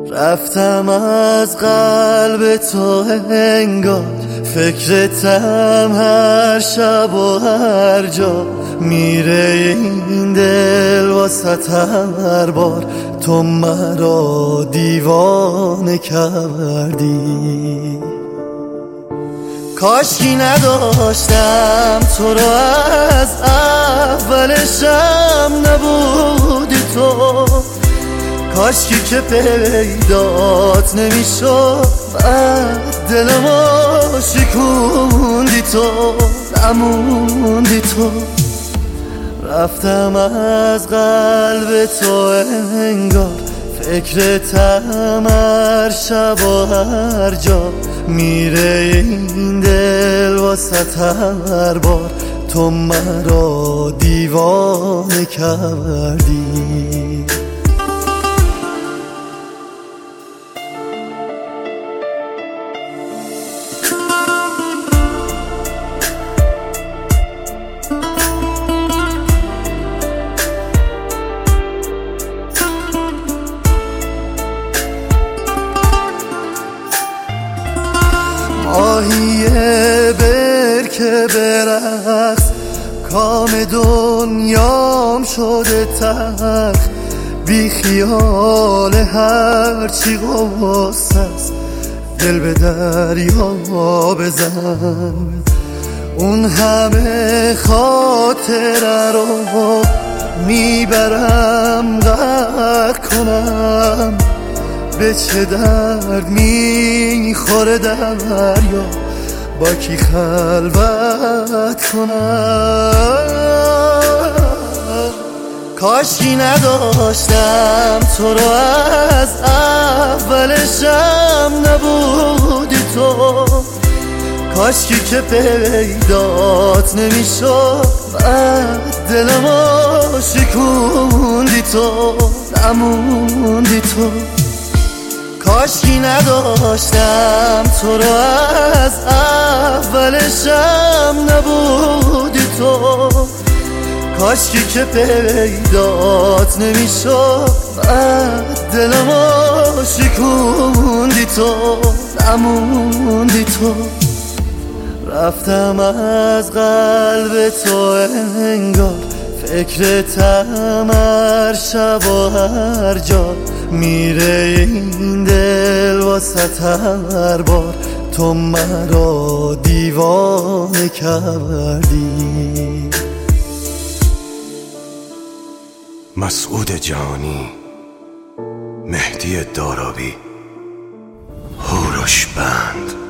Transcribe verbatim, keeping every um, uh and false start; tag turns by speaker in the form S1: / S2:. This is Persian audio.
S1: رفتم از قلب تو انگار، فکرتم هر شب و هر جا. میره این دل واسط هر بار، تو مرا دیوانه کردی. کاشکی نداشتم تو رو از اولشم نبودی تو، کاشکی که پیدات نمیشد بعد دلمو شکوندی تو، نموندی تو. رفتم از قلب تو انگار، فکرتم هر شب و هر جا. میره این دل واسط هر بار، تو مرا دیوانه کردی. ماهیه برکه برقص، کام دنیام شده تلخ. بی خیال هرچی غصه است، دل به دریا بزن. اون همه خاطره رو میبرم غرق کنم. به چه درد میخوره دریا، با کی خلوت کنم. کاشکی نداشتم تو رو از اولشم نبودی تو، کاشکی که پیدات نمیشد بعد دلمو شکوندی تو، نموندی تو. کاشکی نداشتم تو رو از اولشم نبودی تو، کاشکی که پیدات نمیشد بعد دلمو شکوندی تو، نموندی تو. رفتم از قلب تو انگار، فکرتم هر شب و هر جا. میره این دل واسط هر بار، تو مرا دیوانه کردی.
S2: مسعود جانی، مهدی دارابی، هوروش بند.